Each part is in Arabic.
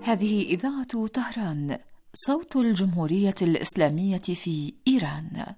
هذه إذاعة طهران، صوت الجمهورية الإسلامية في إيران.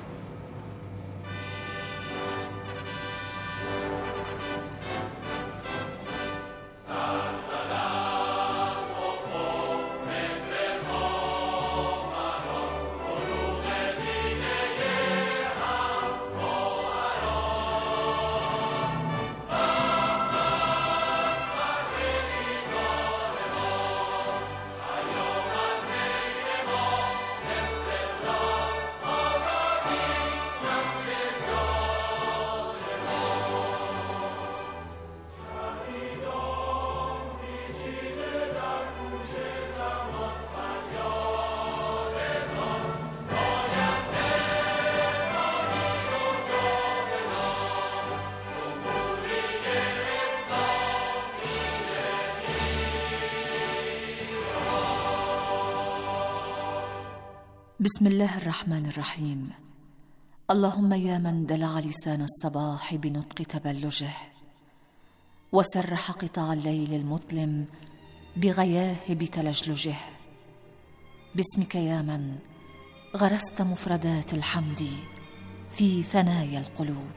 بسم الله الرحمن الرحيم. اللهم يا من دلع لسان الصباح بنطق تبلجه، وسرح قطع الليل المظلم بغياهب تلجلجه، باسمك يا من غرست مفردات الحمد في ثنايا القلوب.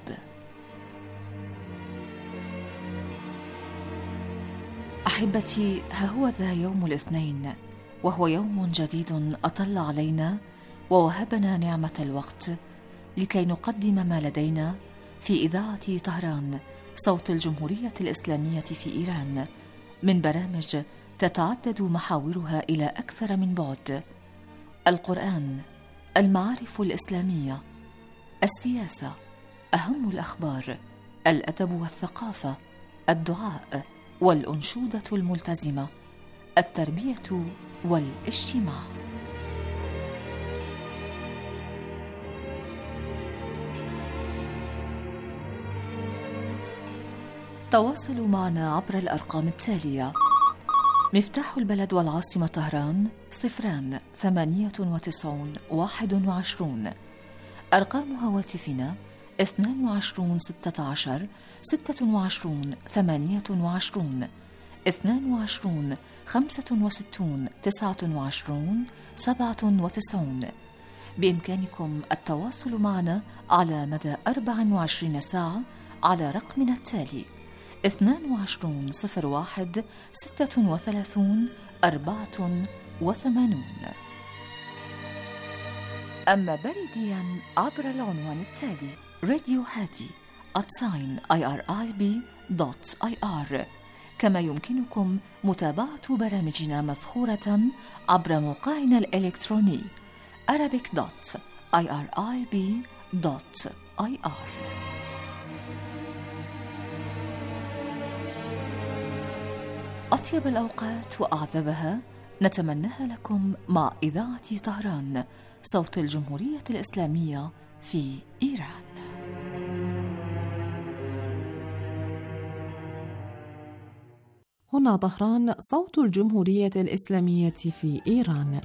أحبتي، ها هو ذا يوم الاثنين، وهو يوم جديد أطل علينا ووهبنا نعمة الوقت لكي نقدم ما لدينا في إذاعة طهران، صوت الجمهورية الإسلامية في إيران، من برامج تتعدد محاورها إلى أكثر من بعد: القرآن، المعارف الإسلامية، السياسة، أهم الأخبار، الأدب والثقافة، الدعاء والأنشودة الملتزمة، التربية والاجتماع. تواصلوا معنا عبر الأرقام التالية: مفتاح البلد والعاصمة طهران 098 21. أرقام هواتفنا 22 16 26 28 22 65 29 97. بإمكانكم التواصل معنا على مدى 24 ساعة على رقمنا التالي 22 01 36 84. أما بريديا عبر العنوان التالي radiohadi@irib.ir. كما يمكنكم متابعة برامجنا مثخورة عبر موقعنا الإلكتروني arabic.irib.ir. أطيب الأوقات وأعذبها نتمناها لكم مع إذاعة طهران، صوت الجمهورية الإسلامية في إيران. هنا طهران، صوت الجمهورية الإسلامية في إيران.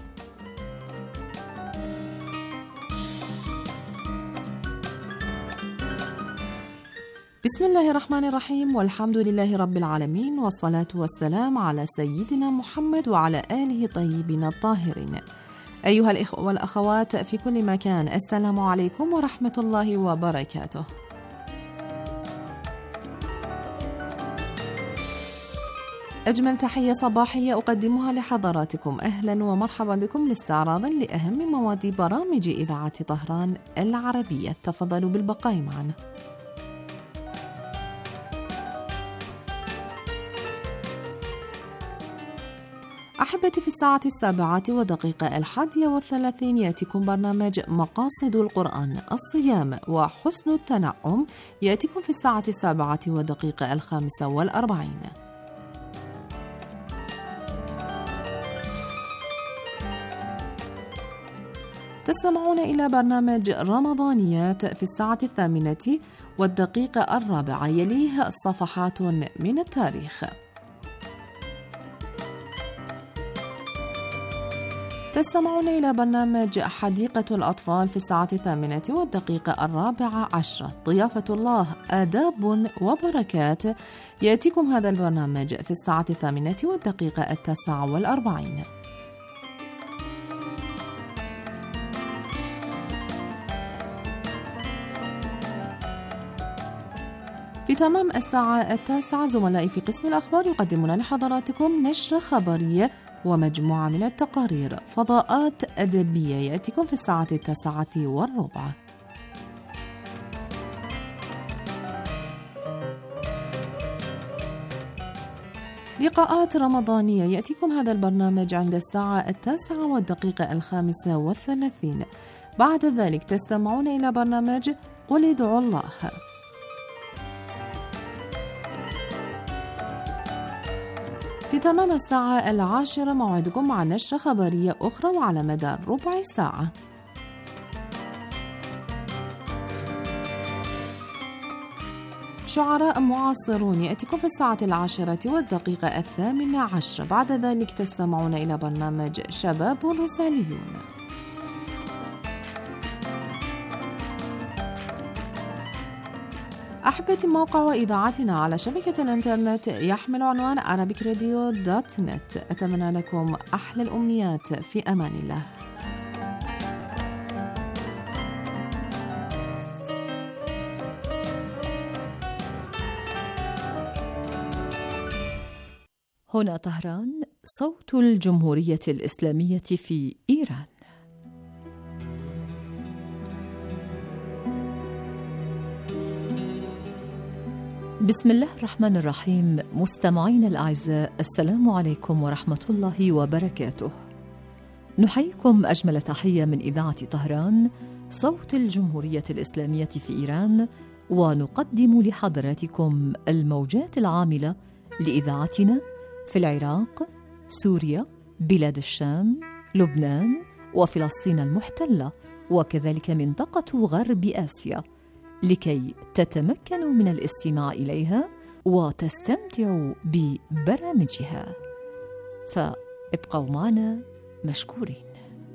بسم الله الرحمن الرحيم، والحمد لله رب العالمين، والصلاة والسلام على سيدنا محمد وعلى آله الطيبين الطاهرين. أيها الإخوة والأخوات في كل مكان، السلام عليكم ورحمة الله وبركاته. أجمل تحية صباحية أقدمها لحضراتكم، أهلا ومرحبا بكم لاستعراض لأهم مواد برامج إذاعة طهران العربية. تفضلوا بالبقاء معنا. أحبتي، في الساعة 7:01 يأتيكم برنامج مقاصد القرآن، الصيام وحسن التنعم، يأتيكم في الساعة 7:45. تستمعون إلى برنامج رمضانيات في الساعة 8:04، يليه صفحات من التاريخ. تستمعون إلى برنامج حديقة الأطفال في الساعة 8:04. ضيافة الله، آداب وبركات. يأتيكم هذا البرنامج في الساعة 8:49. في تمام الساعة 9 زملائي في قسم الأخبار يقدمون لحضراتكم نشرة خبرية ومجموعة من التقارير. فضاءات أدبية يأتيكم في الساعة 9:15. لقاءات رمضانية يأتيكم هذا البرنامج عند الساعة 9:35. بعد ذلك تستمعون إلى برنامج قل ادعوا الله. في تمام الساعة 10 موعدكم مع نشرة خبرية أخرى وعلى مدار ربع ساعة. شعراء معاصرون يأتيكم في الساعة 10:18. بعد ذلك تستمعون إلى برنامج شباب رساليون. أحبتي، موقع وإذاعتنا على شبكة الإنترنت يحمل عنوان arabicradio.net. أتمنى لكم أحلى الأمنيات، في أمان الله. هنا طهران، صوت الجمهورية الإسلامية في إيران. بسم الله الرحمن الرحيم. مستمعين الأعزاء، السلام عليكم ورحمة الله وبركاته. نحييكم أجمل تحية من إذاعة طهران، صوت الجمهورية الإسلامية في إيران، ونقدم لحضراتكم الموجات العاملة لإذاعتنا في العراق، سوريا، بلاد الشام، لبنان، وفلسطين المحتلة، وكذلك منطقة غرب آسيا، لكي تتمكنوا من الاستماع إليها وتستمتعوا ببرامجها. فابقوا معنا مشكورين.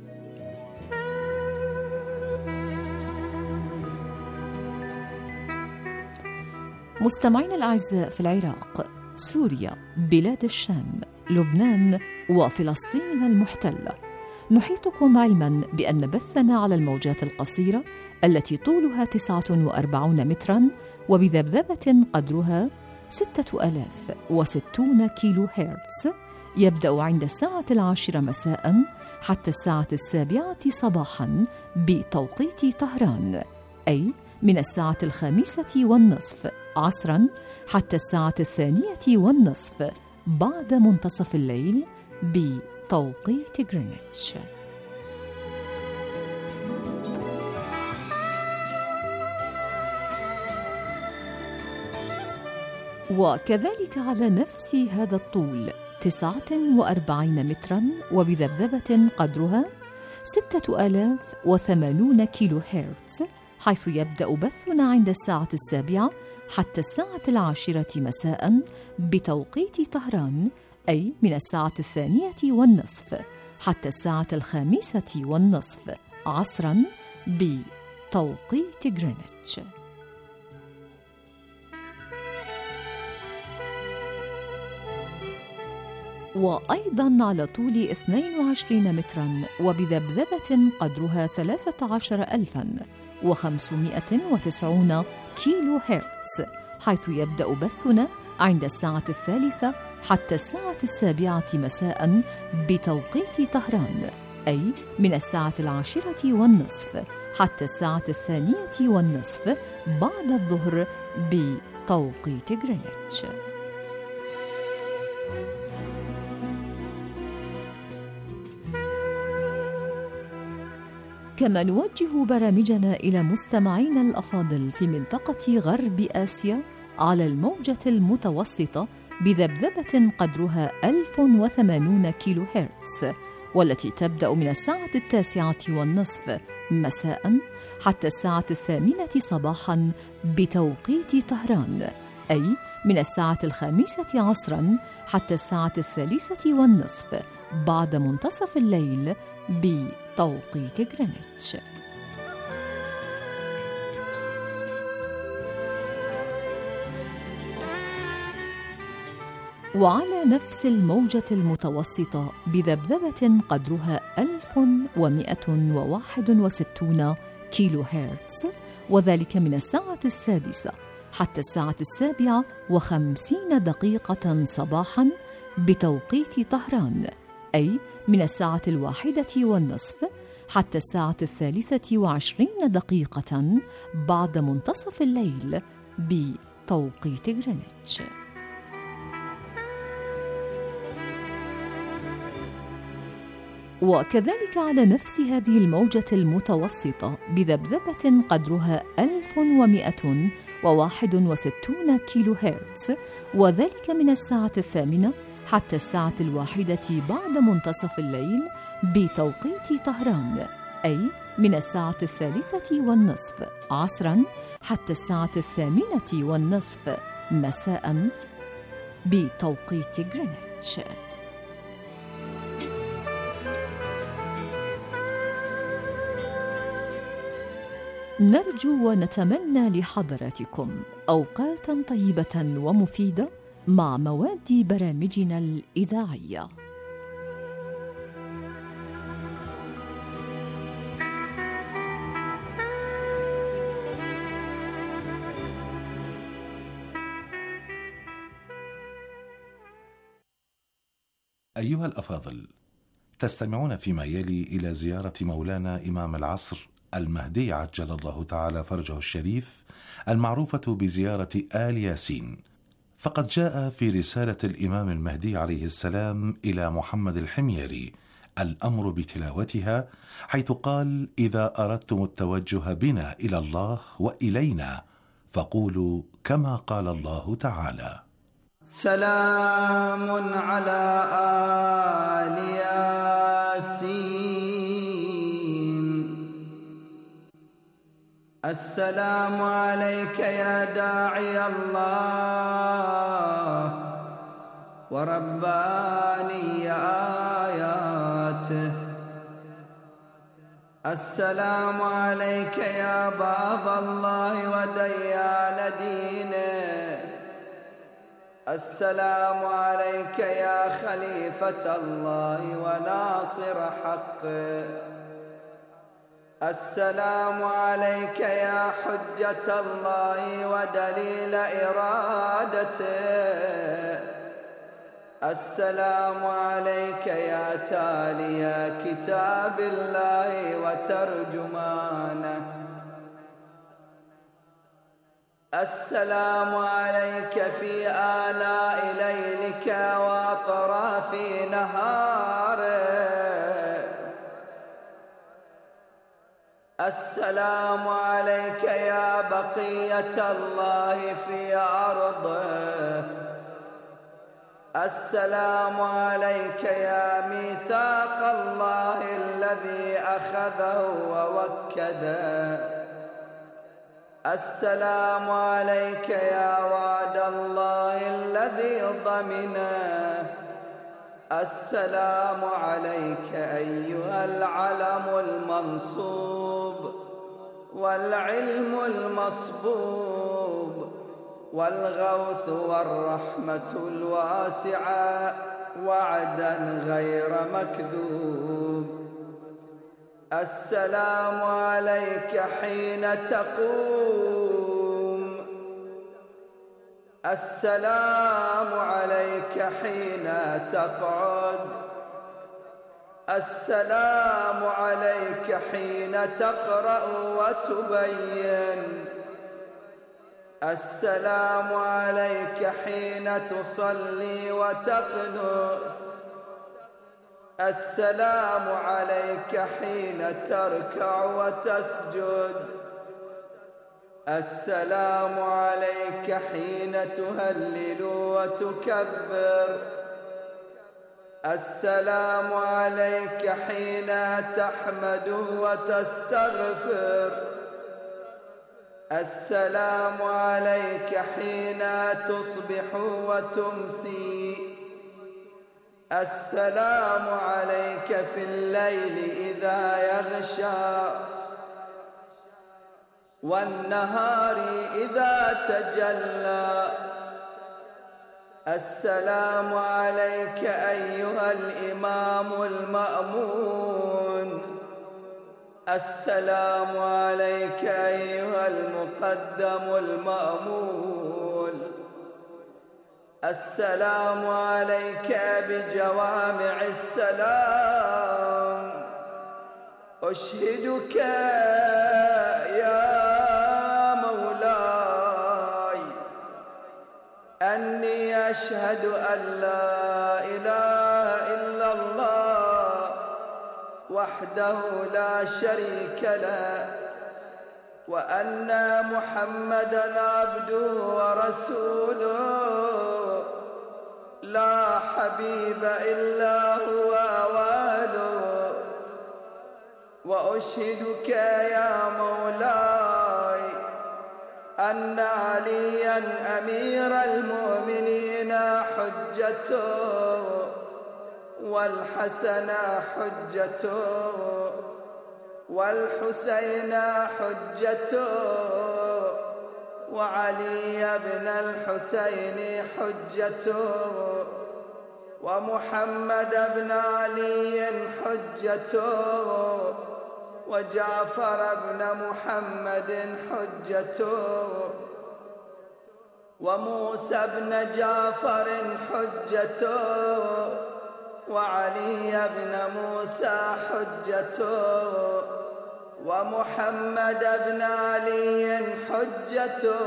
مستمعين الأعزاء، في العراق، سوريا، بلاد الشام، لبنان، وفلسطين المحتلة، نحيطكم علما بأن بثنا على الموجات القصيرة التي طولها 49 مترا وبذبذبة قدرها 6060 كيلو هرتز يبدأ عند الساعة 10 مساء حتى الساعة 7 صباحا بتوقيت طهران، أي من الساعة 5:30 عصرا حتى الساعة 2:20 بعد منتصف الليل بتوقيت غرينتش. وكذلك على نفس هذا الطول 49 مترا وبذبذبة قدرها 6080 كيلو هرتز، حيث يبدأ بثنا عند الساعة 7 حتى الساعة 10 مساء بتوقيت طهران، أي من الساعة 2:20 حتى الساعة 5:20 عصرا بتوقيت غرينتش. وأيضا على طول 22 مترا وبذبذبة قدرها 13590 كيلو هرتز، حيث يبدأ بثنا عند الساعة 3 حتى الساعة 7 مساء بتوقيت طهران، أي من الساعة 10:20 حتى الساعة 2:20 بعد الظهر بتوقيت غرينتش. كما نوجه برامجنا إلى مستمعينا الأفاضل في منطقة غرب آسيا على الموجة المتوسطة بذبذبة قدرها 1080 كيلو هرتز، والتي تبدأ من الساعة 9:30 مساء حتى الساعة 8 صباحا بتوقيت طهران، أي من الساعة 5 عصراً حتى الساعة 3:30 بعد منتصف الليل بتوقيت غرينتش. وعلى نفس الموجة المتوسطة بذبذبة قدرها 1161 كيلو هرتز، وذلك من الساعة 6 حتى الساعة 7:50 صباحاً بتوقيت طهران، أي من الساعة 1:30 حتى الساعة 23 بعد منتصف الليل بتوقيت غرينتش. وكذلك على نفس هذه الموجة المتوسطة بذبذبة قدرها 1161 كيلو هرتز، وذلك من الساعة 8 حتى الساعة 1 بعد منتصف الليل بتوقيت طهران، أي من الساعة 3:30 عصراً حتى الساعة 8:30 مساءً بتوقيت غرينتش. نرجو ونتمنى لحضراتكم أوقاتاً طيبة ومفيدة مع مواد برامجنا الإذاعية. أيها الأفاضل، تستمعون فيما يلي إلى زيارة مولانا إمام العصر المهدي عجل الله تعالى فرجه الشريف، المعروفة بزيارة آل ياسين. فقد جاء في رسالة الإمام المهدي عليه السلام إلى محمد الحميري الأمر بتلاوتها، حيث قال: إذا أردتم التوجه بنا إلى الله وإلينا فقولوا كما قال الله تعالى: سلام على آل ياسين. السلام عليك يا داعي الله ورباني آياته. السلام عليك يا باب الله وديان دينه. السلام عليك يا خليفة الله وناصر حقه. السلام عليك يا حجة الله ودليل إرادته. السلام عليك يا تالي كتاب الله وترجمانه. السلام عليك في آناء ليلك وأطراف نهاره. السلام عليك يا بقية الله في أرضه. السلام عليك يا ميثاق الله الذي أخذه ووكده. السلام عليك يا وعد الله الذي ضمنه. السلام عليك أيها العلم المنصوب والعلم المصبوب والغوث والرحمة الواسعة وعدا غير مكذوب. السلام عليك حين تقوم. السلام عليك حين تقعد. السلام عليك حين تقرأ وتبين. السلام عليك حين تصلي وتقنت. السلام عليك حين تركع وتسجد. السلام عليك حين تهلل وتكبر. السلام عليك حين تحمد وتستغفر. السلام عليك حين تصبح وتمسي، السلام عليك في الليل إذا يغشى والنهار إذا تجلى. السلام عليك أيها الإمام المأمون، السلام عليك أيها المقدم المأمول، السلام عليك بجوامع السلام. أشهدك يا مولاي أني أشهد أن لا إله إلا الله وحده لا شريك له، وأن محمدًا عبده ورسوله لا حبيب إلا هو واله. وأشهدك يا مولاي أن عليا أمير المؤمنين حجته، والحسن حجته، والحسين حجته، وعلي بن الحسين حجته، ومحمد بن علي حجته، وجعفر بن محمد حجته، وموسى بن جعفر حجته، وعلي بن موسى حجته، ومحمد بن علي حجته،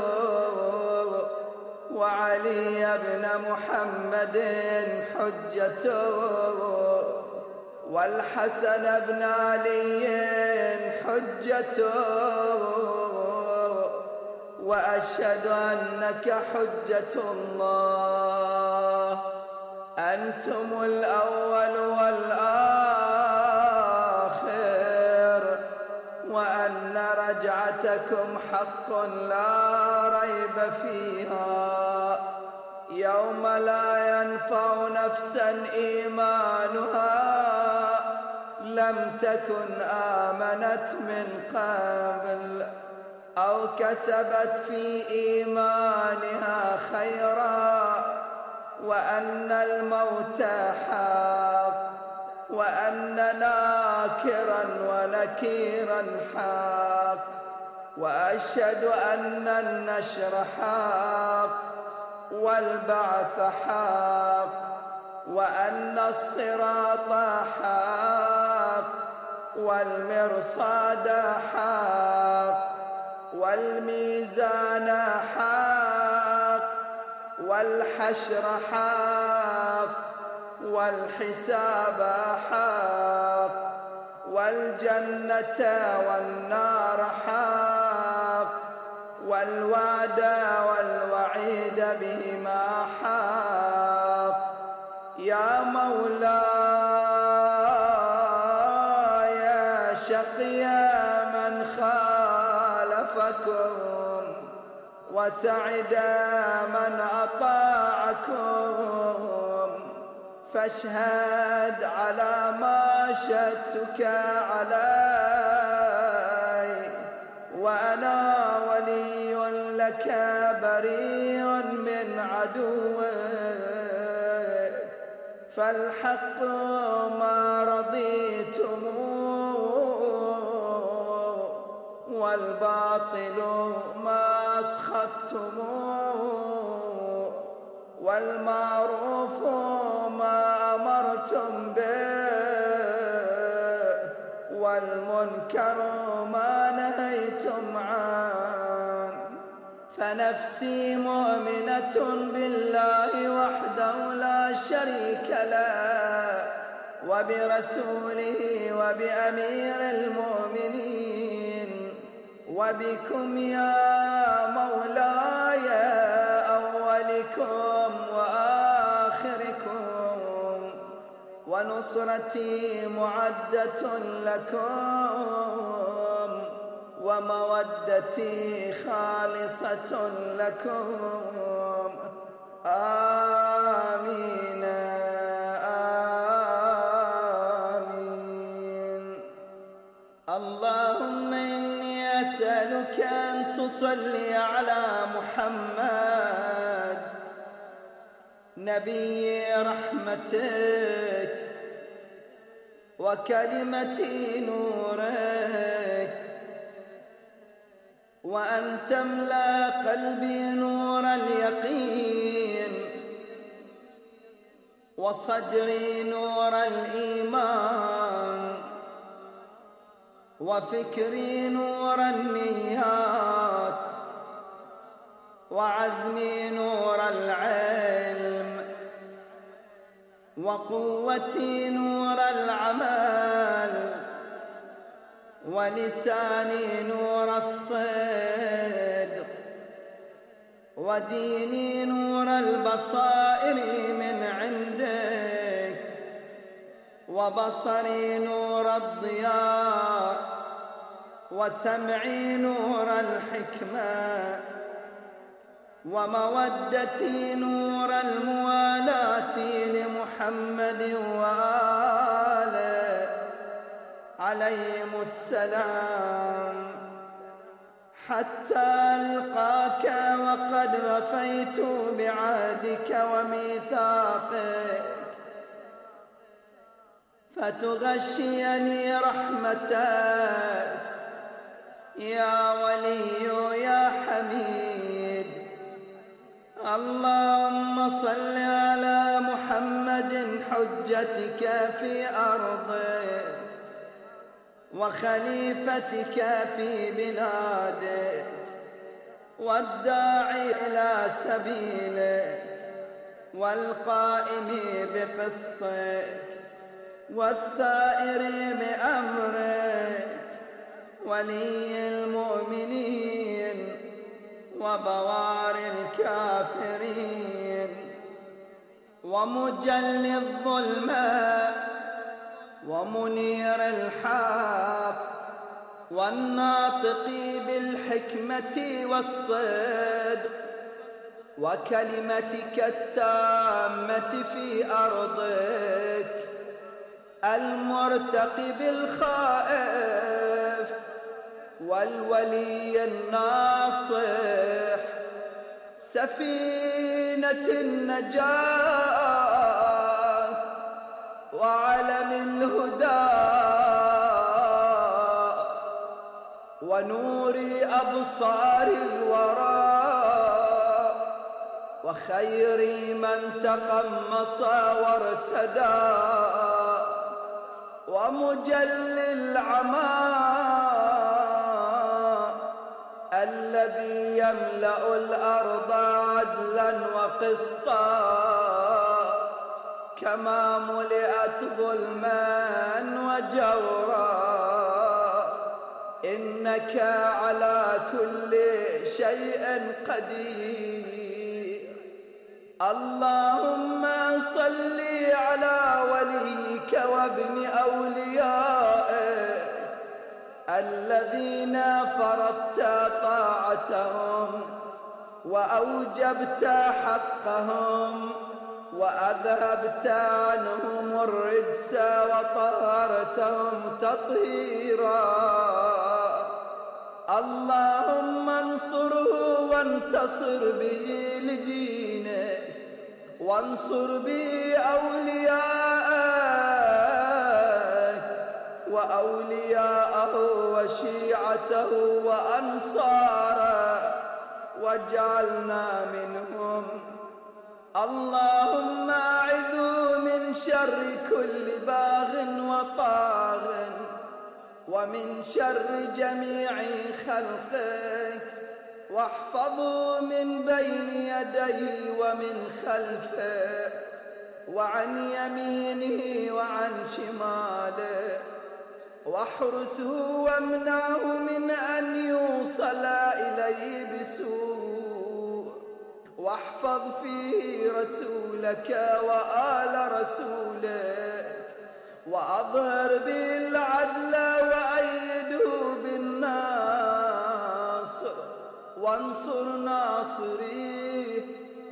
وعلي بن محمد حجته، والحسن بن علي حجته. وأشهد أنك حجة الله، أنتم الأول والآخر، وأن رجعتكم حق لا ريب فيها، يوم لا ينفع نفسا إيمانها لم تكن آمنت من قبل أو كسبت في إيمانها خيرا، وأن الموت حق، وأن ناكرا ونكيرا حق، وأشهد أن النشر حق، والبعث حق، وأن الصراط حق، والمرصاد حق، والميزان حق، والحشر حق، والحساب حق، والجنة والنار حق، والوعد والوعيد بهما حق. يا مولاي شقي من خالفكم، وسعد من أطاعكم، فاشهد على ما شهدتك علي، وأنا ولي لك بريء من عدوك، فالحق ما رضيتم، والباطل ما أسخطتم، والمعروف ما أمرتم به، والمنكر ما نهيتم عنه. فنفسي مؤمنة بالله وحده لا شريك له، وبرسوله وبأمير المؤمنين، وبكم يا مولاي أولكم وآخركم، ونصرتي معدة لكم، ومودتي خالصة لكم. آمين آمين. اللهم إني أسألك أن تصلي على محمد نبي رحمتك وكلمة نورك، وأن تملأ قلبي نور اليقين وصدري نور الإيمان وفكري نور النيات وعزمي نور العلم وقوتي نور العمل ولساني نور الصدق وديني نور البصائر من عندك وبصري نور الضياء وسمعي نور الحكمة ومودتي نور الموالاة لمحمد وآله عليهم السلام، حتى ألقاك وقد وفيت بعهدك وميثاقك فتغشيني رحمتك يا ولي يا حميد. اللهم صل على محمد حجتك في أرضك وخليفتك في بلادك والداعي إلى سبيلك والقائم بقسطك والثائر بأمرك ولي المؤمنين وبوار الكافرين ومجلي الظلمات ومنير الحق والناطق بالحكمة والصدق وكلمتك التامة في أرضك المرتقب الخائف والولي الناصح سفينة النجاة وعلم الهدى ونور أبصار الورى وخير من تقمص وارتدى ومجلي العمى الذي يملأ الأرض عدلا وقسطا كما ملئت ظلما وجورا إنك على كل شيء قدير. اللهم صل على وليك وابن أوليائك الذين فرضت طاعتهم وأوجبت حقهم وأذهبت عنهم الرجس وطهرتهم تطهيرا. اللهم انصره وانتصر به لدينك وانصر به أولياءك وأولياءه وشيعته وأنصاره واجعلنا منهم. اللهم أعذوا من شر كل باغ وطاغ ومن شر جميع خلقك واحفظوا من بين يديه ومن خلفه وعن يمينه وعن شماله واحرسه وامنعه من أن يوصل إليه بسوء واحفظ فيه رسولك وآل رسولك وأظهر به العدل وأيده بالنار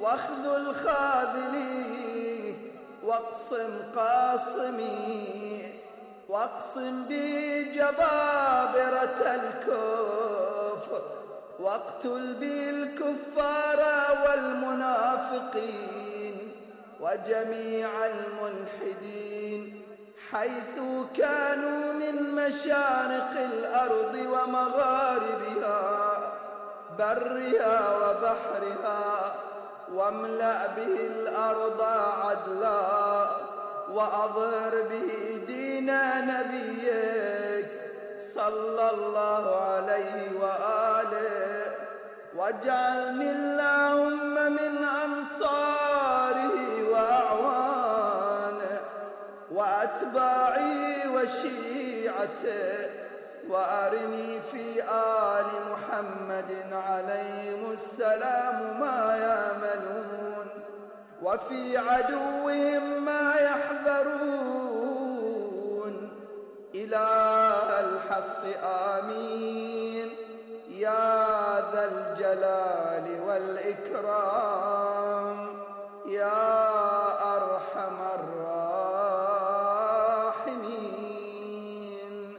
واخذل خاذلي واقسم قاصمي واقسم بي جبابرة الكفر واقتل بي الكفار والمنافقين وجميع الملحدين حيث كانوا من مشارق الأرض ومغاربها برها وبحرها واملأ به الأرض عدلا وأظهر به دين نبيك صلى الله عليه وآله واجعلني اللهم من أنصاره وأعوانه وأتباعي وشيعته وأرني في آل محمد عليهم السلام ما يأملون وفي عدوهم ما يحذرون إله الحق آمين يا ذا الجلال والإكرام يا أرحم الراحمين.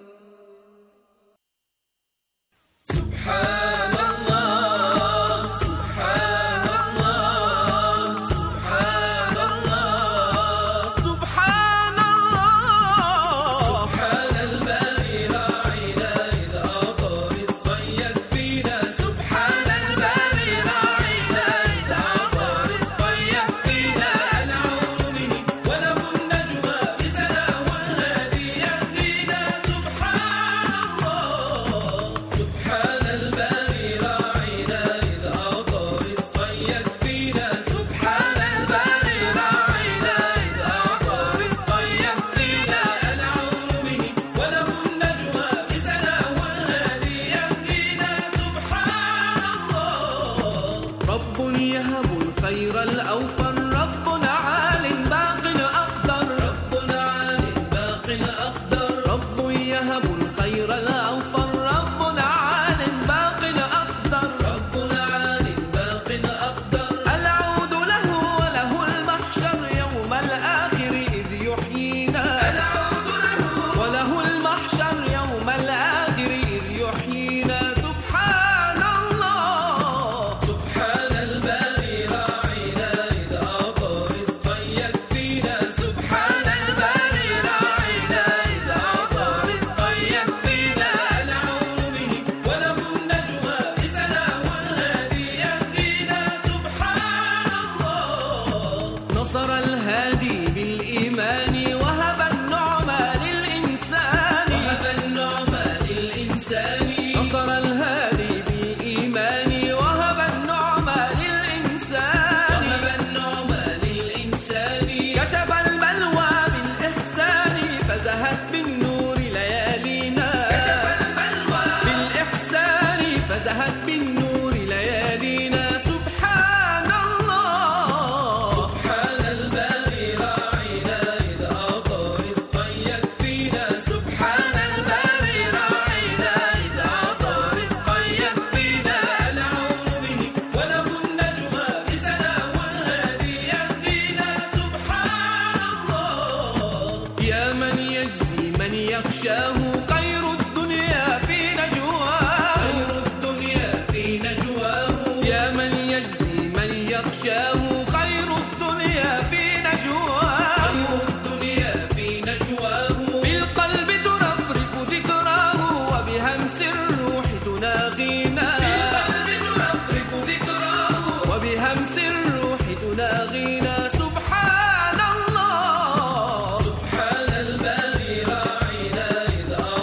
سبحان الله سبحان الله سبحان الله سبحان الله سبحان الباري راعينا إذا أعطى رزقا يكفينا سبحان الباري راعينا إذا أعطى رزقا يكفينا العون به وله النجوى بسناه الهادي يهدينا سبحان الله سبحان الباري راعينا إذا أعطى رزقا يكفينا سبحان الباري راعينا إذا أعطى رزقا يكفينا العون به وله النجوى بسناه الهادي يهدينا سبحان الله رب يهب الخير الأوفر ربنا عال باق أقدر ربنا عال باق أقدر رب يهب الخير الأوفر ربنا عال باق أقدر ربنا عال باق أقدر العود له وله المحشر يوم الآخر إذ يحيينا العود له وله المحشر يوم الآخر إذ يحيينا سبحان الله سبحان الباري راعينا إذا أعطى رزقا يكفينا سبحان الباري راعينا إذا أعطى رزقا يكفينا العون به وله النجوى بسناه الهادي يهدينا سبحان الله نصر الهادي بالإيمان وهب النعمى للإنسان وهب النعمى للإنسان نصر الهادي بالإيمان وهب النعمى للإنسان وهب النعمى للإنسان كشف البلوى بالإحسان فزهت بالنور ليالينا كشف البلوى بالإحسان فزهت بالنور ليالينا سبحان الله سبحان الباري راعينا إذا أعطى رزقا يكفينا سبحان الباري راعينا إذا أعطى رزقا يكفينا العون به وله النجوى بسناه الهادي يهدينا سبحان الله يا من يجزي من يخشاه خير الدنيا في نجواه خير الدنيا في نجواه يا من يجزي من يخشاه خير الدنيا في نجواه خير الدنيا في نجواه بالقلب ترفرف ذكراه وبهمس الروح تناغينا بالقلب ترفرف ذكراه وبهمس الروح تناغينا سبحان الله سبحان الباري راعينا إذا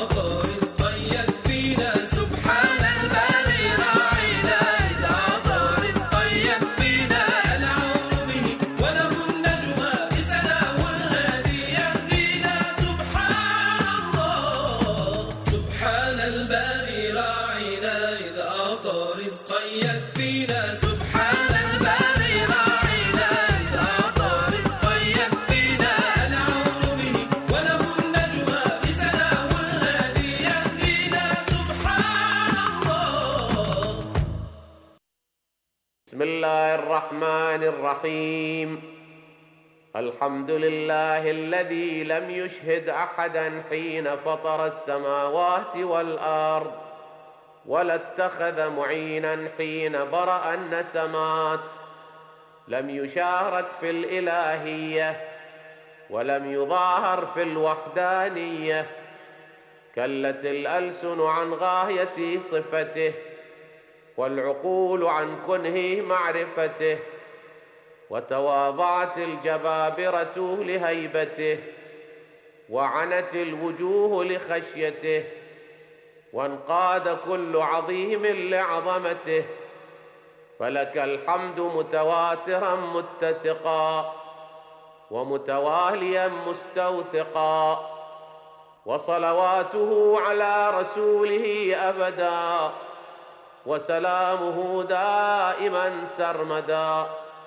الرحمن الرحيم. الحمد لله الذي لم يشهد أحدا حين فطر السماوات والأرض، ولا اتخذ معينا حين برأ النسمات. لم يشارك في الإلهية، ولم يظاهر في الوحدانية. كلت الألسن عن غاية صفته، والعقول عن كنه معرفته، وتواضعت الجبابرة لهيبته، وعنت الوجوه لخشيته، وانقاد كل عظيم لعظمته. فلك الحمد متواترا متسقا، ومتواليا مستوثقا، وصلواته على رسوله أبدا، وسلامه دائما سرمدا.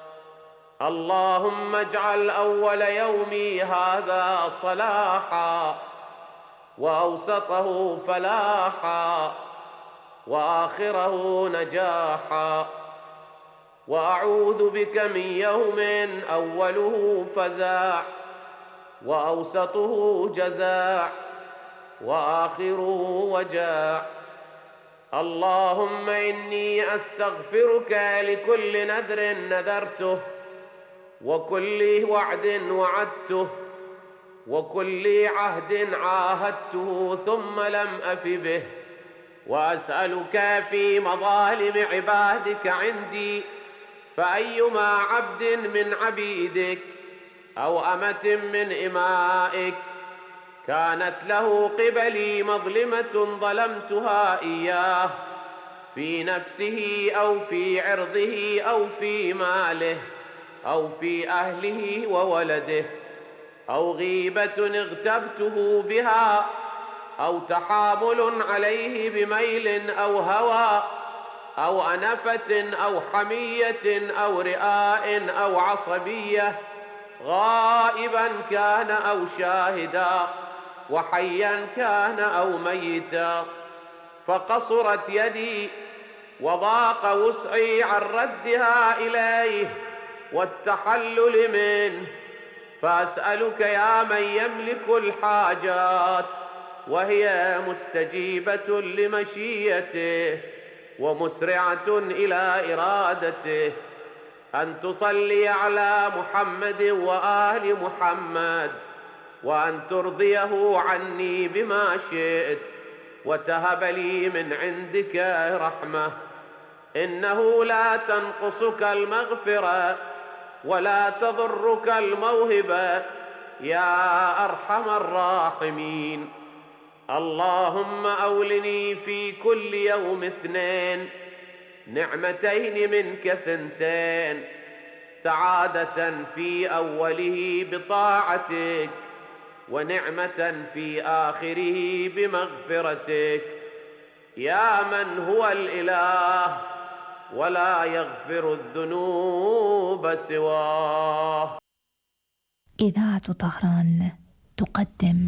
اللهم اجعل أول يومي هذا صلاحا، وأوسطه فلاحا، وآخره نجاحا. وأعوذ بك من يوم أوله فزاع، وأوسطه جزاع، وآخره وجاع. اللهم إني أستغفرك لكل نذر نذرته، وكل وعد وعدته، وكل عهد عاهدته ثم لم أف به. وأسألك في مظالم عبادك عندي، فأيما عبد من عبيدك أو أمة من إمائك كانت له قبلي مظلمة ظلمتها إياه، في نفسه أو في عرضه أو في ماله أو في أهله وولده، أو غيبة اغتبته بها، أو تحامل عليه بميل أو هوى، أو أنفة أو حمية أو رئاء أو عصبية، غائبا كان أو شاهدا، وحيا كان أو ميتا. فقصرت يدي وضاق وسعي عن ردها إليه والتحلل منه. فأسألك يا من يملك الحاجات وهي مستجيبة لمشيته ومسرعة إلى إرادته، أن تصلي على محمد وآل محمد، وأن ترضيه عني بما شئت، وتهب لي من عندك رحمة. إنه لا تنقصك المغفرة ولا تضرك الموهبة يا أرحم الراحمين. اللهم أولني في كل يوم 2 نعمتين منك 2، سعادة في أوله بطاعتك، ونعمة في آخره بمغفرتك، يا من هو الإله ولا يغفر الذنوب سواه. إذاعة طهران تقدم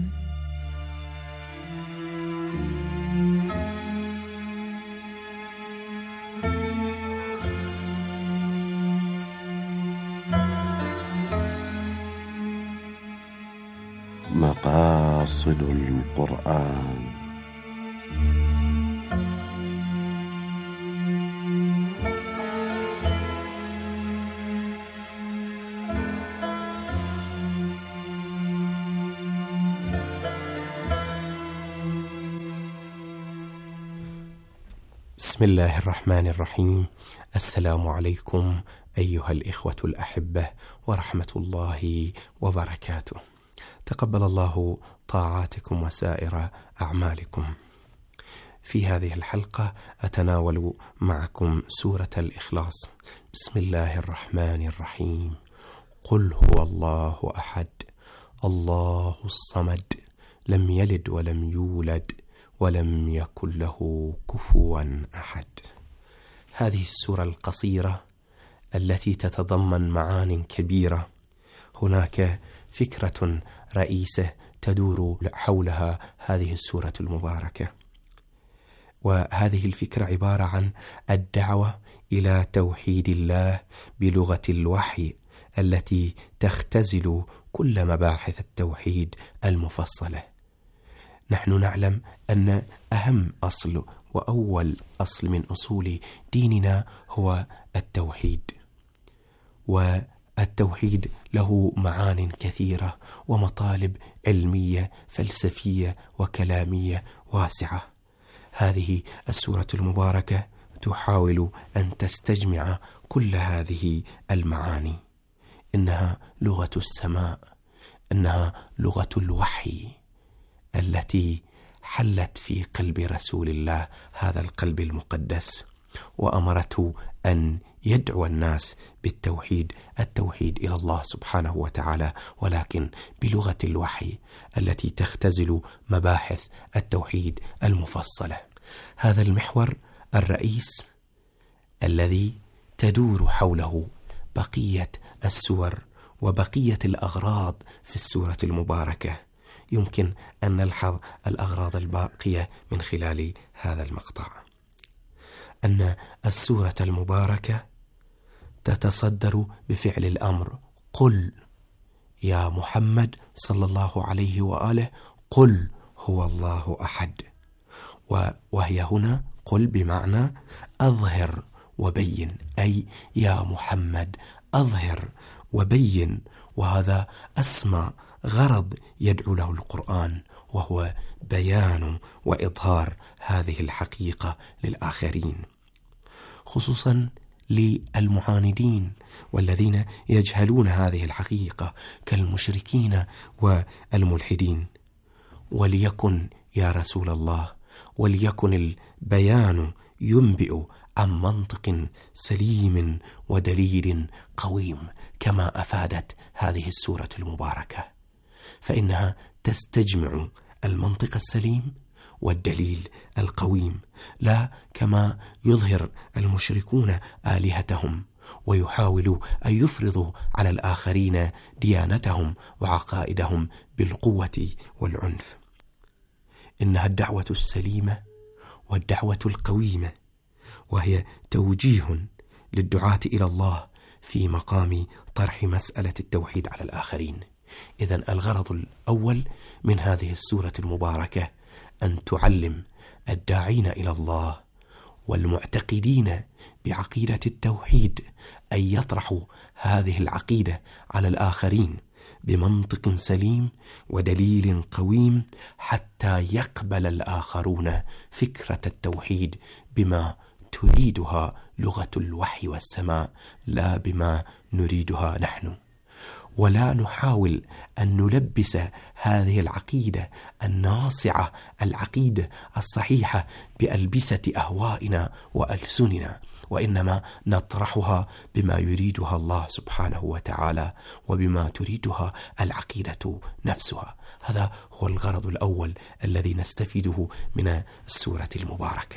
مقاصد القرآن. بسم الله الرحمن الرحيم. السلام عليكم أيها الإخوة الأحبة ورحمة الله وبركاته. تقبل الله طاعاتكم وسائر أعمالكم. في هذه الحلقة أتناول معكم سورة الإخلاص. بسم الله الرحمن الرحيم. قل هو الله أحد الله الصمد لم يلد ولم يولد ولم يكن له كفوا أحد. هذه السورة القصيرة التي تتضمن معان كبيرة، هناك فكرة رئيسة تدور حولها هذه السورة المباركة. وهذه الفكرة عبارة عن الدعوة إلى توحيد الله بلغة الوحي التي تختزل كل مباحث التوحيد المفصلة. نحن نعلم أن أهم أصل وأول أصل من أصول ديننا هو التوحيد، والتوحيد له معان كثيرة ومطالب علمية فلسفية وكلامية واسعة. هذه السورة المباركة تحاول أن تستجمع كل هذه المعاني. إنها لغة السماء، إنها لغة الوحي التي حلت في قلب رسول الله، هذا القلب المقدس، وأمرته أن يدعو الناس بالتوحيد، التوحيد إلى الله سبحانه وتعالى، ولكن بلغة الوحي التي تختزل مباحث التوحيد المفصلة. هذا المحور الرئيس الذي تدور حوله بقية السور وبقية الأغراض في السورة المباركة. يمكن أن نلحظ الأغراض الباقية من خلال هذا المقطع، أن السورة المباركة تتصدر بفعل الأمر: قل يا محمد صلى الله عليه وآله، قل هو الله أحد. وهي هنا قل بمعنى أظهر وبين، أي يا محمد أظهر وبين، وهذا أسمى غرض يدعو له القرآن، وهو بيان وإظهار هذه الحقيقة للآخرين، خصوصا للمعاندين والذين يجهلون هذه الحقيقة كالمشركين والملحدين. وليكن يا رسول الله، وليكن البيان ينبئ عن منطق سليم ودليل قويم، كما أفادت هذه السورة المباركة، فإنها تستجمع المنطق السليم والدليل القويم، لا كما يظهر المشركون آلهتهم ويحاولوا أن يفرضوا على الآخرين ديانتهم وعقائدهم بالقوة والعنف. إنها الدعوة السليمة والدعوة القويمة، وهي توجيه للدعاة إلى الله في مقام طرح مسألة التوحيد على الآخرين. إذن الغرض الأول من هذه السورة المباركة أن تعلم الداعين إلى الله والمعتقدين بعقيدة التوحيد أن يطرحوا هذه العقيدة على الآخرين بمنطق سليم ودليل قويم، حتى يقبل الآخرون فكرة التوحيد بما تريدها لغة الوحي والسماء، لا بما نريدها نحن. ولا نحاول أن نلبس هذه العقيدة الناصعة، العقيدة الصحيحة، بألبسة أهوائنا وألسننا، وإنما نطرحها بما يريدها الله سبحانه وتعالى وبما تريدها العقيدة نفسها. هذا هو الغرض الأول الذي نستفيده من السورة المباركة.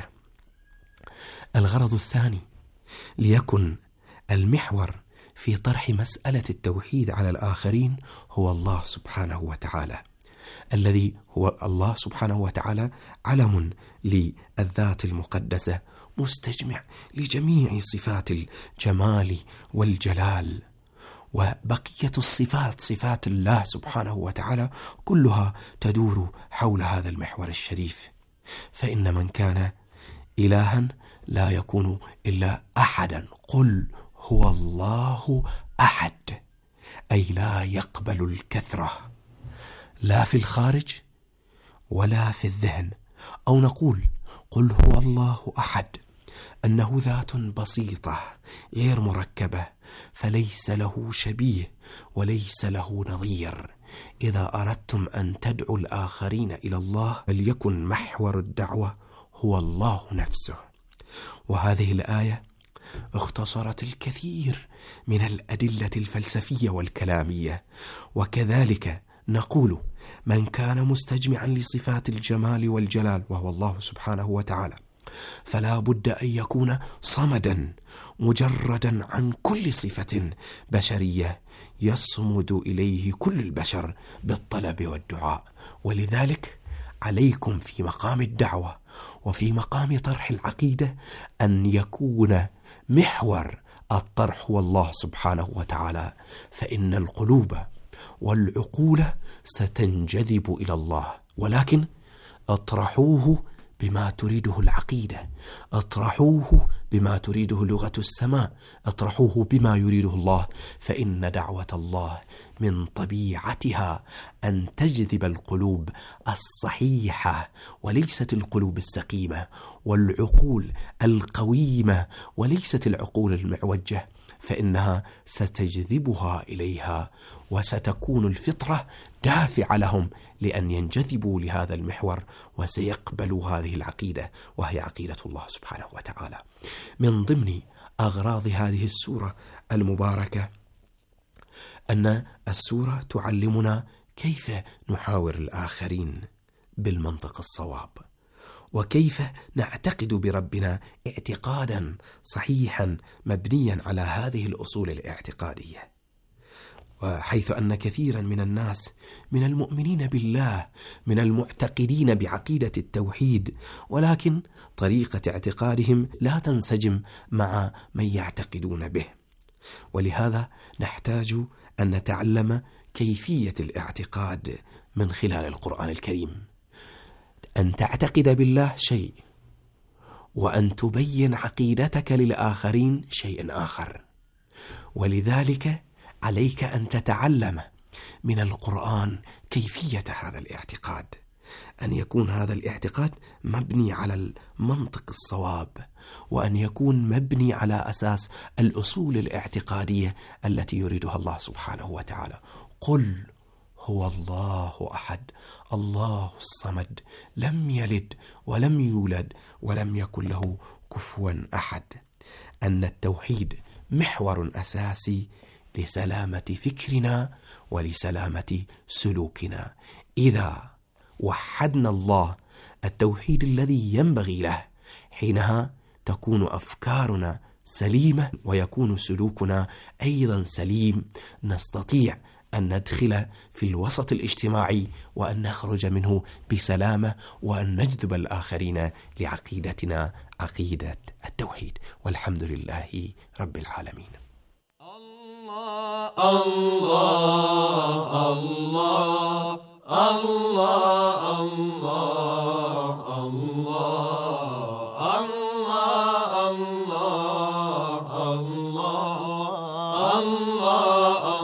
الغرض الثاني: ليكن المحور في طرح مسألة التوحيد على الآخرين هو الله سبحانه وتعالى، الذي هو الله سبحانه وتعالى علم للذات المقدسة، مستجمع لجميع صفات الجمال والجلال، وبقية الصفات، صفات الله سبحانه وتعالى، كلها تدور حول هذا المحور الشريف. فإن من كان إلها لا يكون إلا أحدا. قل هو الله أحد، أي لا يقبل الكثرة، لا في الخارج ولا في الذهن. أو نقول قل هو الله أحد، أنه ذات بسيطة غير مركبة، فليس له شبيه وليس له نظير. إذا أردتم أن تدعوا الآخرين إلى الله فليكن محور الدعوة هو الله نفسه. وهذه الآية اختصرت الكثير من الأدلة الفلسفية والكلامية. وكذلك نقول من كان مستجمعا لصفات الجمال والجلال وهو الله سبحانه وتعالى، فلا بد أن يكون صمدا مجردا عن كل صفة بشرية يصمد إليه كل البشر بالطلب والدعاء. ولذلك عليكم في مقام الدعوة وفي مقام طرح العقيدة أن يكون محور الطرح هو الله سبحانه وتعالى، فإن القلوب والعقول ستنجذب إلى الله، ولكن اطرحوه بما تريده العقيدة، اطرحوه بما تريده لغة السماء، اطرحوه بما يريده الله، فإن دعوة الله من طبيعتها أن تجذب القلوب الصحيحة وليست القلوب السقيمة، والعقول القويمة وليست العقول المعوجة، فإنها ستجذبها إليها، وستكون الفطرة دافعة لهم لأن ينجذبوا لهذا المحور وسيقبلوا هذه العقيدة، وهي عقيدة الله سبحانه وتعالى. من ضمن أغراض هذه السورة المباركة أن السورة تعلمنا كيف نحاور الآخرين بالمنطق الصواب، وكيف نعتقد بربنا اعتقادا صحيحا مبنيا على هذه الأصول الاعتقادية. وحيث أن كثيرا من الناس من المؤمنين بالله، من المعتقدين بعقيدة التوحيد، ولكن طريقة اعتقادهم لا تنسجم مع من يعتقدون به، ولهذا نحتاج أن نتعلم كيفية الاعتقاد من خلال القرآن الكريم. أن تعتقد بالله شيء، وأن تبين عقيدتك للآخرين شيء آخر، ولذلك عليك أن تتعلم من القرآن كيفية هذا الاعتقاد، أن يكون هذا الاعتقاد مبني على المنطق الصواب، وأن يكون مبني على أساس الأصول الاعتقادية التي يريدها الله سبحانه وتعالى. قل هو الله أحد الله الصمد لم يلد ولم يولد ولم يكن له كفوا أحد. أن التوحيد محور أساسي لسلامة فكرنا ولسلامة سلوكنا. إذا وحدنا الله التوحيد الذي ينبغي له، حينها تكون أفكارنا سليمة ويكون سلوكنا أيضا سليم، نستطيع أن ندخل في الوسط الاجتماعي وأن نخرج منه بسلامة، وأن نجذب الآخرين لعقيدتنا عقيدة التوحيد. والحمد لله رب العالمين. الله الله الله الله الله الله الله الله الله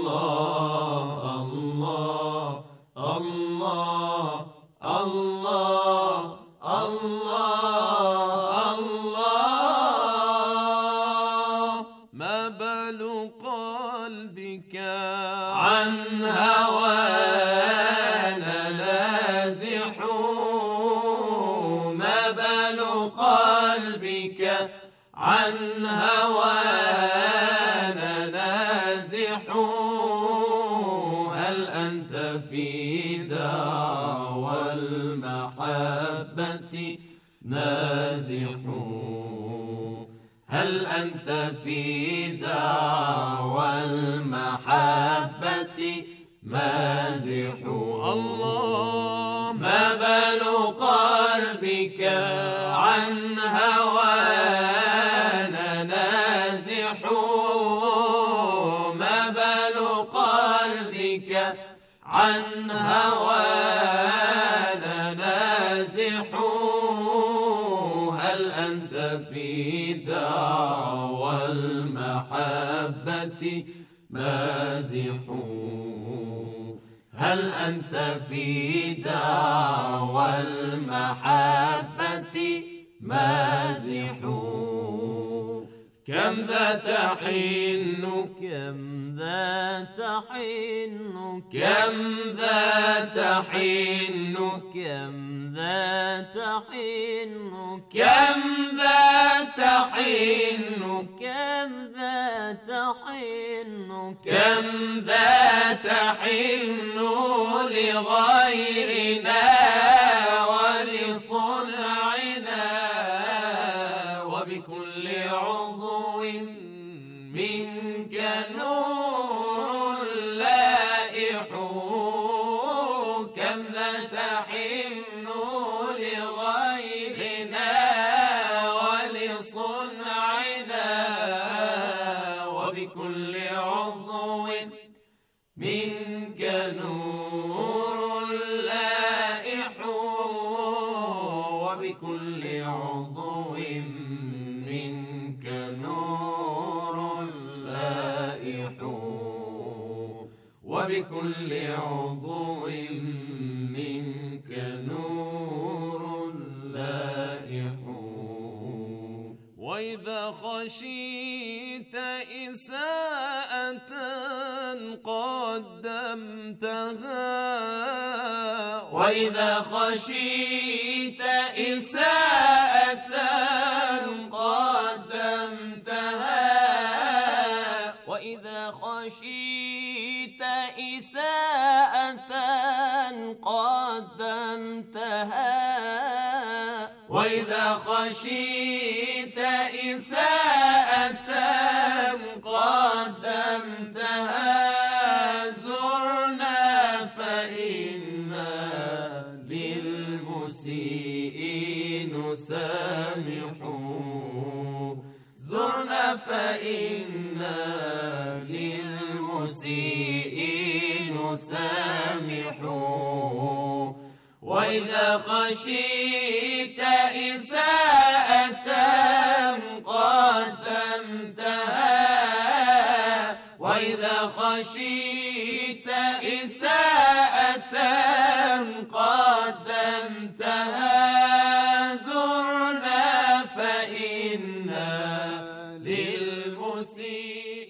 عن هوانا نازح، ما بال قلبك عن هوانا نازح، هل أنت في دعوى المحبة نازح، هل أنت في دعوى المحبة مازح. الله ما بال قلبك عن هوانا نازح، ما بال قلبك عن هوانا نازح، هل أنت في دعوى المحبة مازح، هل أنت في دعوى المحبة مازح. كم ذا تحن كم ذا تحن كم ذا تحن كم ذا تحن كم ذا تحن كم ذا تحن كم ذا تحن لغيرنا ولصنعنا، وبكل عضو منك نور لائح، كم ذا تحن وبكل عضو منك نور لائح وبكل عضو منك نور لائح وإذا خشيت إساءة قدمتها وإذا خشيت إساءة قدمتها وإذا خشيت إساءة قدمتها وإذا خشيت إساءة قدمتها زرنا فإنا للمسيء نسامح زرنا فإنا للمسيء نسامح وإذا خشيت إساءة قدمتها وإذا خشيت إساءة قدمتها زرنا فإنا للمسيء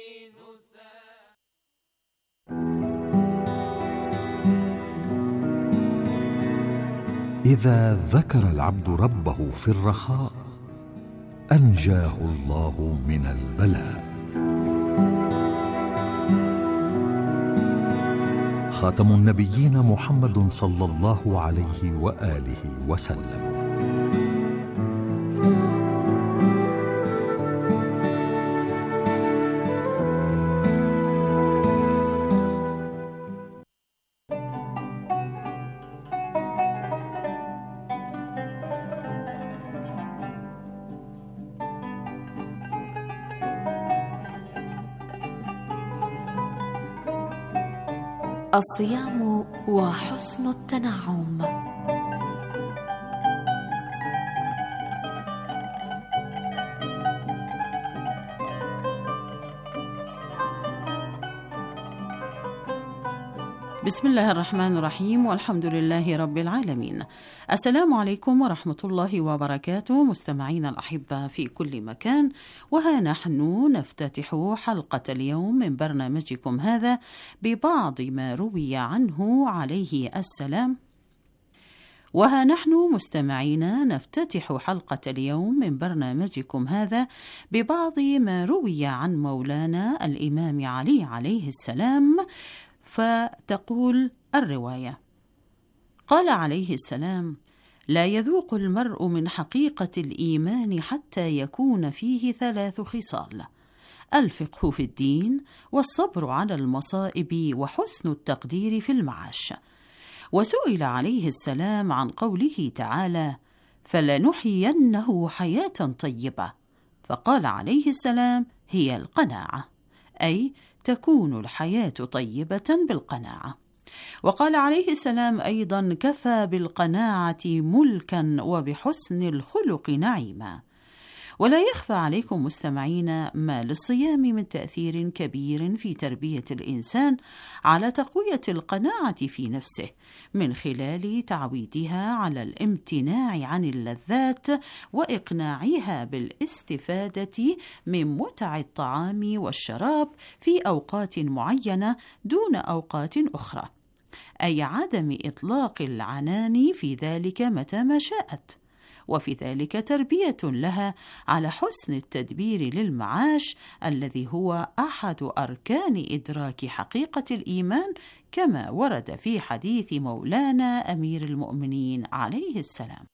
إذا ذكر العبد ربه في الرخاء أنجاه الله من البلاء. خاتم النبيين محمد صلى الله عليه وآله وسلم. الصيام وحسن التنعم. بسم الله الرحمن الرحيم والحمد لله رب العالمين. السلام عليكم ورحمة الله وبركاته مستمعين الأحبة في كل مكان، وها نحن نفتتح حلقة اليوم من برنامجكم هذا ببعض ما روي عنه عليه السلام. وها نحن مستمعين نفتتح حلقة اليوم من برنامجكم هذا ببعض ما روي عن مولانا الإمام علي عليه السلام. فتقول الرواية: قال عليه السلام: لا يذوق المرء من حقيقة الإيمان حتى يكون فيه 3 خصال: الفقه في الدين، والصبر على المصائب، وحسن التقدير في المعاش. وسئل عليه السلام عن قوله تعالى: فلنحيينه حياة طيبة، فقال عليه السلام: هي القناعة، أي تكون الحياة طيبة بالقناعة. وقال عليه السلام أيضا: كفى بالقناعة ملكا وبحسن الخلق نعيما. ولا يخفى عليكم مستمعين ما للصيام من تأثير كبير في تربية الإنسان على تقوية القناعة في نفسه، من خلال تعويدها على الامتناع عن اللذات وإقناعها بالاستفادة من متع الطعام والشراب في أوقات معينة دون أوقات أخرى، أي عدم إطلاق العنان في ذلك متى ما شاءت. وفي ذلك تربية لها على حسن التدبير للمعاش الذي هو أحد أركان إدراك حقيقة الإيمان، كما ورد في حديث مولانا أمير المؤمنين عليه السلام.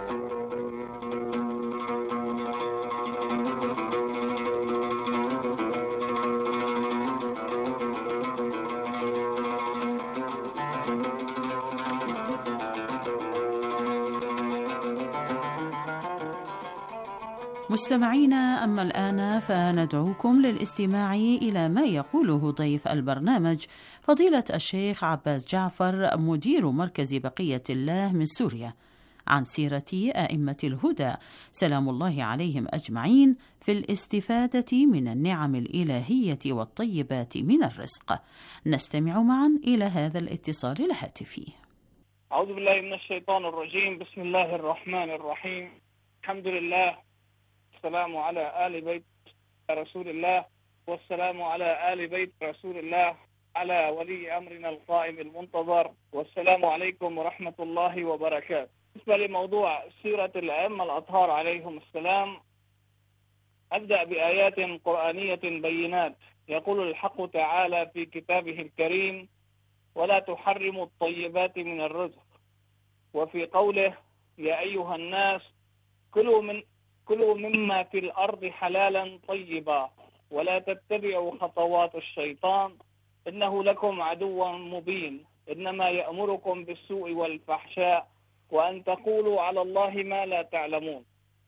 مستمعينا، أما الآن فندعوكم للاستماع إلى ما يقوله ضيف البرنامج فضيلة الشيخ عباس جعفر، مدير مركز بقية الله من سوريا، عن سيرة أئمة الهدى سلام الله عليهم أجمعين في الاستفادة من النعم الإلهية والطيبات من الرزق. نستمع معا إلى هذا الاتصال الهاتفي. أعوذ بالله من الشيطان الرجيم. بسم الله الرحمن الرحيم. الحمد لله، السلام على آل بيت رسول الله، والسلام على آل بيت رسول الله، على ولي أمرنا القائم المنتظر، والسلام عليكم ورحمة الله وبركاته. بالنسبة لموضوع سيرة الأئمة الأطهار عليهم السلام، أبدأ بآيات قرآنية بينات. يقول الحق تعالى في كتابه الكريم: ولا تحرموا الطيبات من الرزق. وفي قوله: يا أيها الناس كلوا مما في الأرض حلالا طيبا ولا تتبعوا خطوات الشيطان إنه لكم عدو مبين إنما يأمركم بالسوء والفحشاء وأن تقولوا على الله ما لا تعلمون.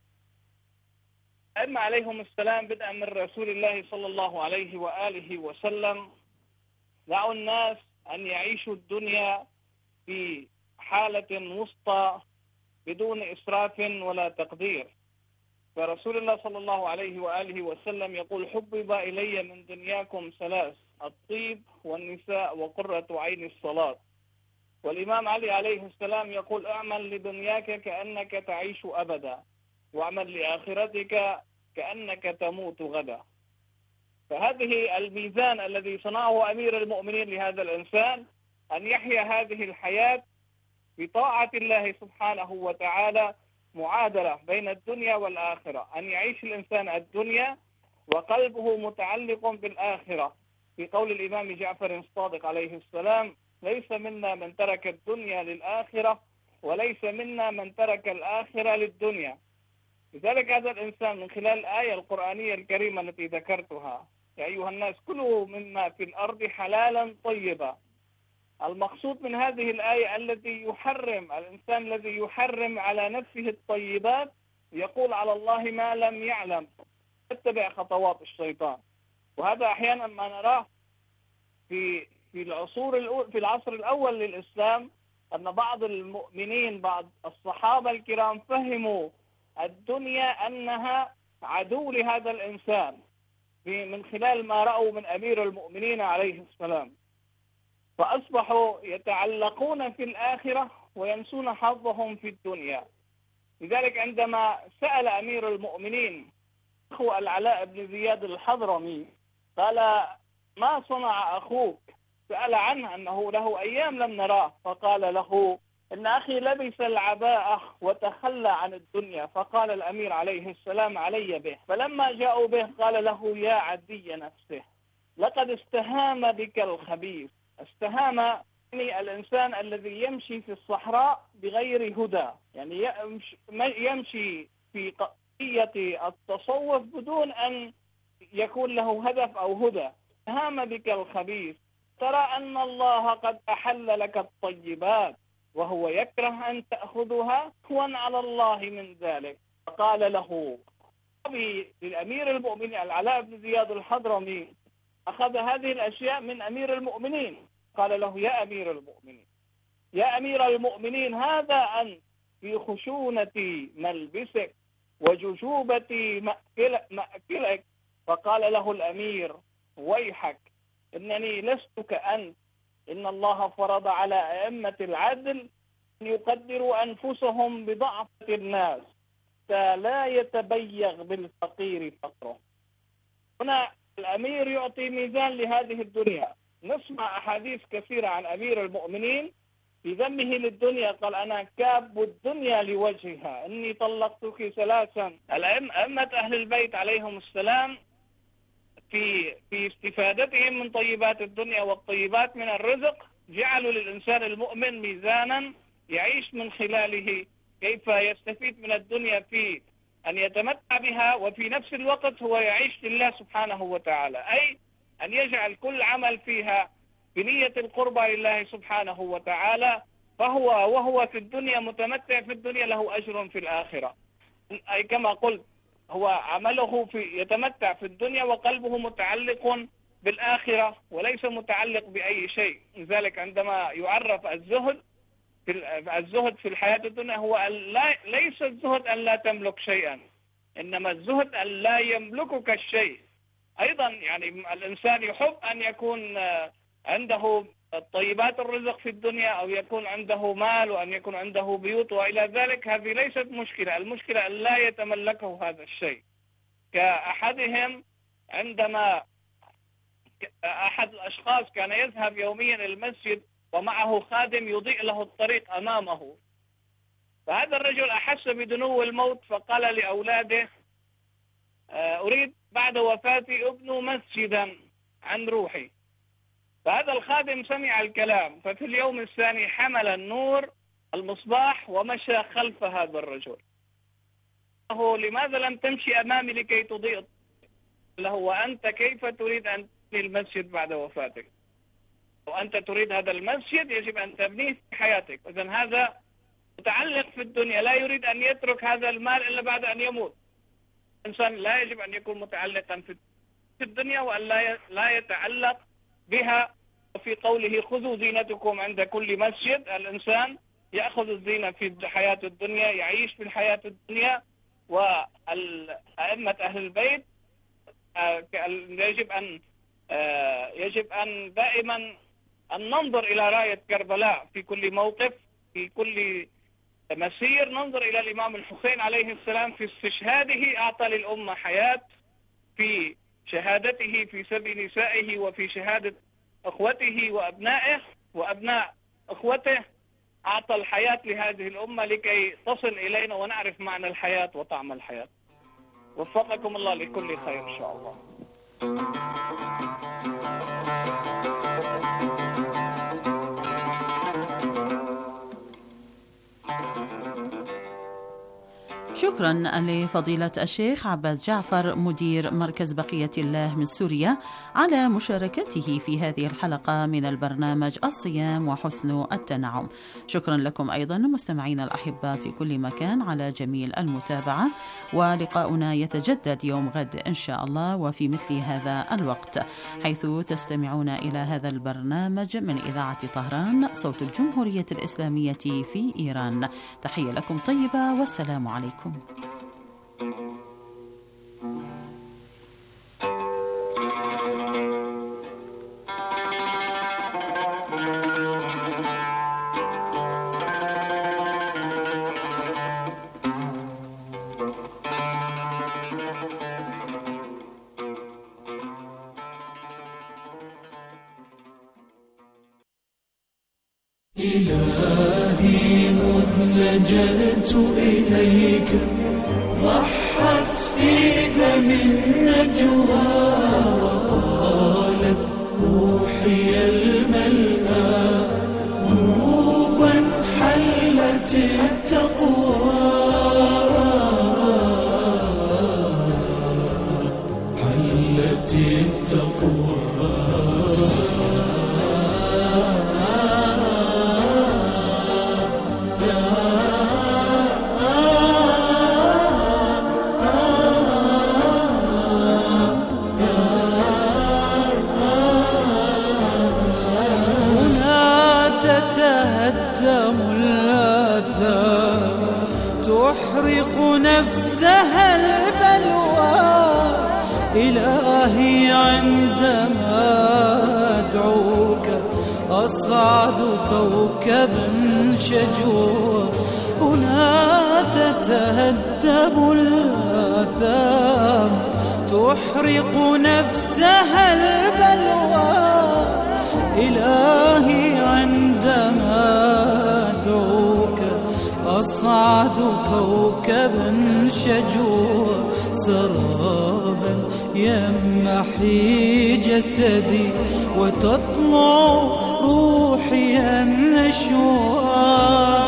أما عليهم السلام بدءا من رسول الله صلى الله عليه وآله وسلم دعوا الناس أن يعيشوا الدنيا في حالة وسطى بدون إسراف ولا تقدير. فرسول الله صلى الله عليه وآله وسلم يقول: حبب إلي من دنياكم ثلاث: الطيب والنساء وقرة عين الصلاة. والإمام علي عليه السلام يقول: اعمل لدنياك كأنك تعيش أبدا واعمل لآخرتك كأنك تموت غدا. فهذه الميزان الذي صنعه أمير المؤمنين لهذا الإنسان، أن يحيا هذه الحياة بطاعة الله سبحانه وتعالى، معادلة بين الدنيا والآخرة، أن يعيش الإنسان الدنيا وقلبه متعلق بالآخرة. في قول الإمام جعفر الصادق عليه السلام: ليس منا من ترك الدنيا للآخرة وليس منا من ترك الآخرة للدنيا. لذلك هذا الإنسان من خلال الآية القرآنية الكريمة التي ذكرتها: يا أيها الناس كلوا مما في الأرض حلالا طيبا، المقصود من هذه الآية الذي يحرم الإنسان الذي يحرم على نفسه الطيبات يقول على الله ما لم يعلم، يتبع خطوات الشيطان. وهذا أحيانا ما نراه في العصر الأول للإسلام، أن بعض المؤمنين بعض الصحابة الكرام فهموا الدنيا أنها عدو لهذا الإنسان من خلال ما رأوا من أمير المؤمنين عليه السلام، فأصبحوا يتعلقون في الآخرة وينسون حظهم في الدنيا. لذلك عندما سأل أمير المؤمنين أخو العلاء بن زياد الحضرمي قال: ما صنع أخوك؟ سأل عنه أنه له أيام لم نراه، فقال له: إن أخي لبس العباءة وتخلى عن الدنيا. فقال الأمير عليه السلام: علي به. فلما جاءوا به قال له: يا عدي نفسه، لقد استهام بك الخبيث. استهام يعني الإنسان الذي يمشي في الصحراء بغير هدى، يعني يمشي في قضية التصوف بدون أن يكون له هدف أو هدى. استهام بك الخبيث، ترى أن الله قد أحل لك الطيبات وهو يكره أن تأخذها، هون على الله من ذلك. فقال له للأمير المؤمنين العلاء بن زياد الحضرمي، أخذ هذه الأشياء من أمير المؤمنين، قال له: يا أمير المؤمنين، يا أمير المؤمنين، هذا أن في خشونة ملبسك وججوبة مأكلك. فقال له الأمير: ويحك، إنني لست كأنت، إن الله فرض على أئمة العدل أن يقدروا أنفسهم بضعف الناس حتى لا يتبيغ بالفقير فقره. هنا الأمير يعطي ميزان لهذه الدنيا. نسمع أحاديث كثيرة عن أمير المؤمنين في ذمه للدنيا، قال: أنا كاب الدنيا لوجهها، إني طلقتك ثلاثا. أئمة أهل البيت عليهم السلام في استفادتهم من طيبات الدنيا والطيبات من الرزق جعلوا للإنسان المؤمن ميزانا يعيش من خلاله كيف يستفيد من الدنيا في أن يتمتع بها، وفي نفس الوقت هو يعيش لله سبحانه وتعالى، أي أن يجعل كل عمل فيها بنية القربى لله سبحانه وتعالى، وهو في الدنيا متمتع في الدنيا له أجر في الآخرة. أي كما قلت هو عمله يتمتع في الدنيا وقلبه متعلق بالآخرة وليس متعلق بأي شيء. لذلك عندما يعرف الزهد الزهد في الحياة الدنيا هو ليس الزهد أن لا تملك شيئا، إنما الزهد أن لا يملكك الشيء. أيضا يعني الإنسان يحب أن يكون عنده طيبات الرزق في الدنيا، أو يكون عنده مال، وأن يكون عنده بيوت وإلى ذلك. هذه ليست مشكلة، المشكلة أن لا يتملكه هذا الشيء. كأحدهم عندما أحد الأشخاص كان يذهب يوميا إلى المسجد ومعه خادم يضيء له الطريق أمامه، فهذا الرجل أحس بدنو الموت فقال لأولاده: أريد بعد وفاتي أبنوا مسجدا عن روحي. فهذا الخادم سمع الكلام، ففي اليوم الثاني حمل النور المصباح ومشى خلف هذا الرجل. لماذا لم تمشي أمامي لكي تضيء له؟ وأنت كيف تريد أن تبني المسجد بعد وفاتك؟ وأنت تريد هذا المسجد يجب أن تبنيه في حياتك. إذن هذا متعلق في الدنيا، لا يريد أن يترك هذا المال إلا بعد أن يموت. الإنسان لا يجب أن يكون متعلقا في الدنيا، وأن لا يتعلق بها. وفي قوله: خذوا زينتكم عند كل مسجد، الإنسان يأخذ الزينة في حياة الدنيا، يعيش في الحياة الدنيا. وأئمة أهل البيت يجب أن دائما أن ننظر إلى راية كربلاء في كل موقف، في كل مسير. ننظر إلى الإمام الحسين عليه السلام في استشهاده أعطى للأمة حياة، في شهادته في سبي نسائه، وفي شهادة أخوته وأبنائه وأبناء أخوته، أعطى الحياة لهذه الأمة لكي تصل إلينا ونعرف معنى الحياة وطعم الحياة. وفقكم الله لكل خير إن شاء الله. شكرا لفضيلة الشيخ عباس جعفر مدير مركز بقية الله من سوريا على مشاركته في هذه الحلقة من البرنامج الصيام وحسن التنعم. شكرا لكم أيضا مستمعينا الأحباء في كل مكان على جميل المتابعة، ولقاؤنا يتجدد يوم غد إن شاء الله وفي مثل هذا الوقت، حيث تستمعون إلى هذا البرنامج من إذاعة طهران صوت الجمهورية الإسلامية في إيران. تحية لكم طيبة والسلام عليكم. إلهي مذ لجأت إليك ضحت في دم النجوى، وقالت روحي الملأى ذنوبا حلت التقوى، حلت التقوى. تحرق نفسها البلوى، إلهي عندما أدعوك أصعد كوكبا شجوا، هنا تتهدم الآثام تحرق نفسها البلوى، إلهي عندما أدعوك أصعد كوكبا شجوا، سرابا يمحي جسدي وتطلع روحي النشوى.